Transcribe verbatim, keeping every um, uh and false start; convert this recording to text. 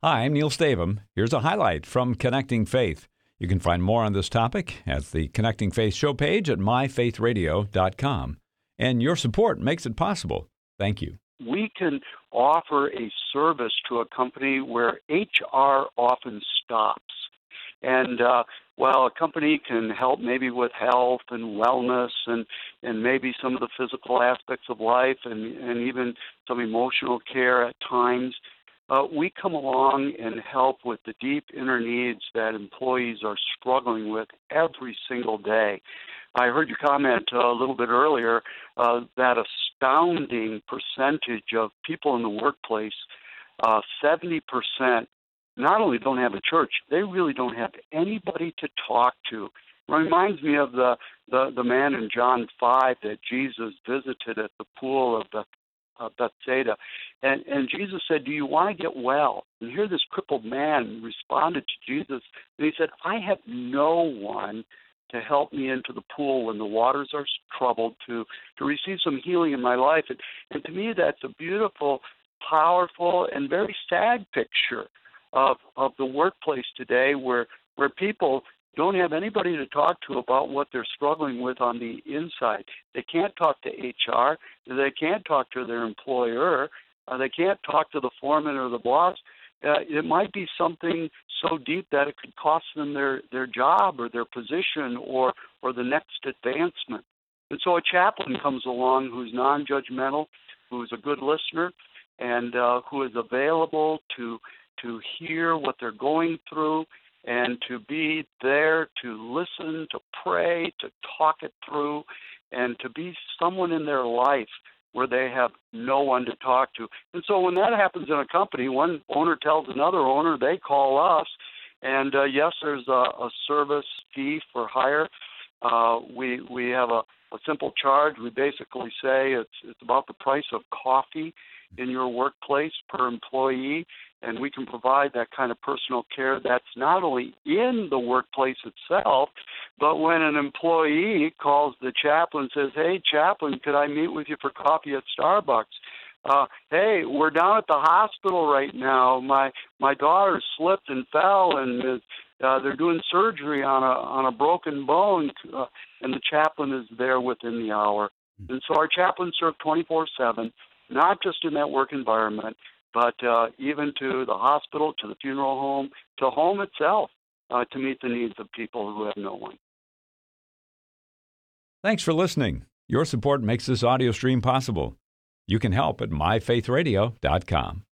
Hi, I'm Neil Stavum. Here's a highlight from Connecting Faith. You can find more on this topic at the Connecting Faith show page at my faith radio dot com. And your support makes it possible. Thank you. We can offer a service to a company where H R often stops. And uh, while a company can help maybe with health and wellness and, and maybe some of the physical aspects of life and, and even some emotional care at times, uh, we come along and help with the deep inner needs that employees are struggling with every single day. I heard you comment uh, a little bit earlier uh, that astounding percentage of people in the workplace, uh, seventy percent, not only don't have a church, they really don't have anybody to talk to. It reminds me of the, the, the man in John five that Jesus visited at the pool of Beth, uh, Bethsaida. And, and Jesus said, do you want to get well? And here this crippled man responded to Jesus, and he said, I have no one to help me into the pool when the waters are troubled, to, to receive some healing in my life. And, and to me, that's a beautiful, powerful, and very sad picture of of the workplace today where where people don't have anybody to talk to about what they're struggling with on the inside. They can't talk to H R. They can't talk to their employer. Uh, they can't talk to the foreman or the boss. Uh, it might be something so deep that it could cost them their, their job or their position or, or the next advancement. And so a chaplain comes along who's non-judgmental, who's a good listener, and uh, who is available to to hear what they're going through and to be there to listen, to pray, to talk it through, and to be someone in their life where they have no one to talk to. And so when that happens in a company, one owner tells another owner, they call us, and uh, yes, there's a, a service fee for hire. Uh, we we have a, a simple charge. We basically say it's it's about the price of coffee in your workplace per employee, and we can provide that kind of personal care that's not only in the workplace itself, but when an employee calls the chaplain and says, hey, chaplain, could I meet with you for coffee at Starbucks? Uh, hey, we're down at the hospital right now. My my daughter slipped and fell, and uh, they're doing surgery on a on a broken bone, uh, and the chaplain is there within the hour. And so our chaplains serve twenty-four seven, not just in that work environment, but uh, even to the hospital, to the funeral home, to home itself, uh, to meet the needs of people who have no one. Thanks for listening. Your support makes this audio stream possible. You can help at my faith radio dot com.